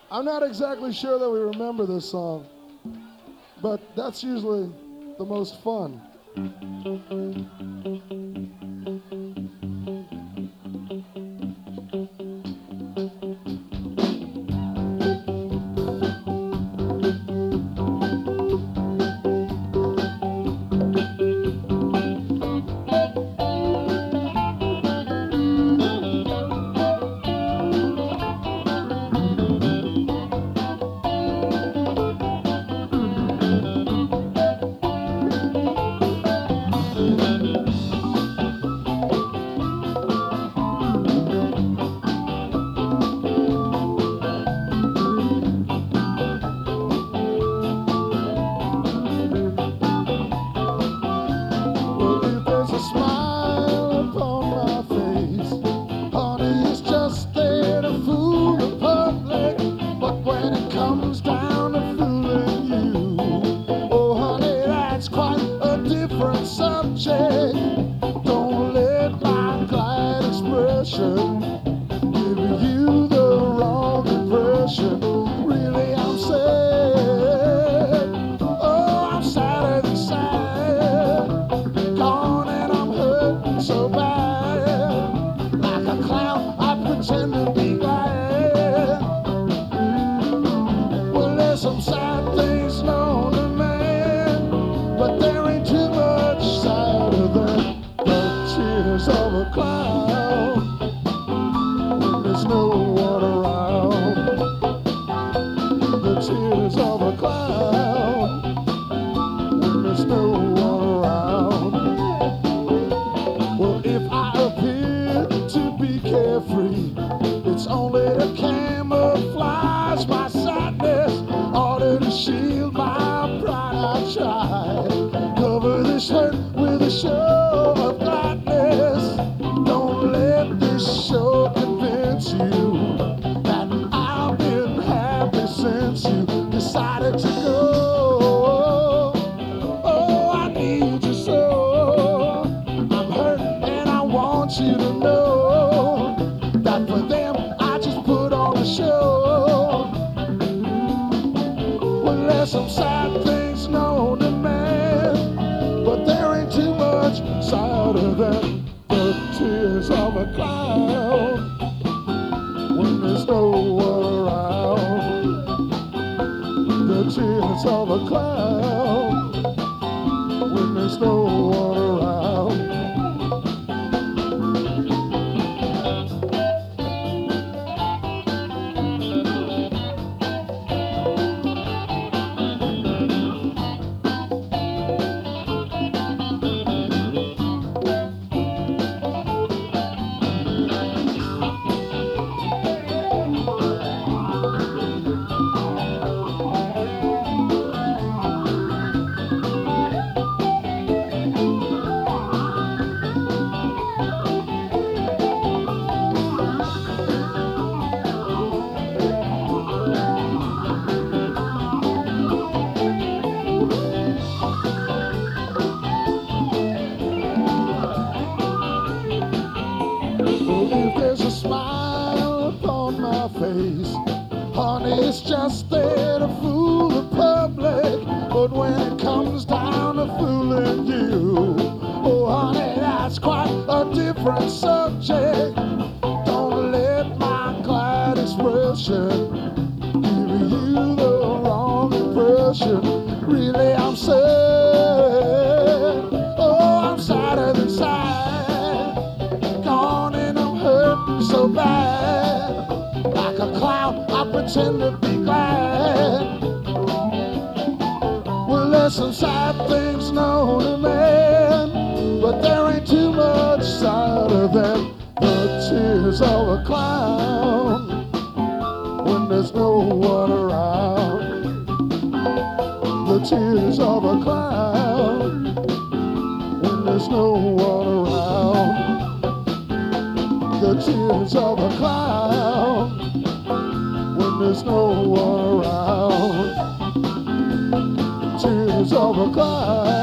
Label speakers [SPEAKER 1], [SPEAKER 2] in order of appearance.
[SPEAKER 1] I'm not exactly sure that we remember this song, but that's usually the most fun. Well, if there's a smile upon my face, honey, it's just there to fool the public. But when it comes down to fooling you, oh, honey, that's quite a different subject. Don't let my glad expression give you the wrong impression. Really, I'm sad. Oh, I'm sadder than sad. Gone and I'm hurting so bad. Like a clown, I pretend to be glad. Well, there's some sad things known to man, but there ain't too much sadder than the tears of a clown when there's no one around. The tears of a clown when there's no one around. Well, if I appear to be carefree, it's only to camouflage my sadness, order to shield my pride. I try cover this hurt with a show of gladness. Don't let this show convince you that I've been happy since you decided to go. Oh, I need you so. I'm hurt and I want you to know that for them I just put on a show. Well, there's some sad things known to man, but there ain't too much sadder than the tears of a clown when there's no one around. The tears of a clown when there's no one around. Well, if there's a smile upon my face, honey, it's just there to fool the public. But when it comes down to fooling you, oh, honey, that's quite a different subject. Don't let my glad expression give you the wrong impression. Really, I'm sad. Oh, I'm sadder than sad. Gone and I'm hurting so bad. Like a clown, I pretend to be glad. Well, there's some sad things known to man, but there ain't too much sadder than the tears of a clown when there's no one around. The tears of a clown when there's no one around. The tears of a clown when there's no one around. Tears of a clown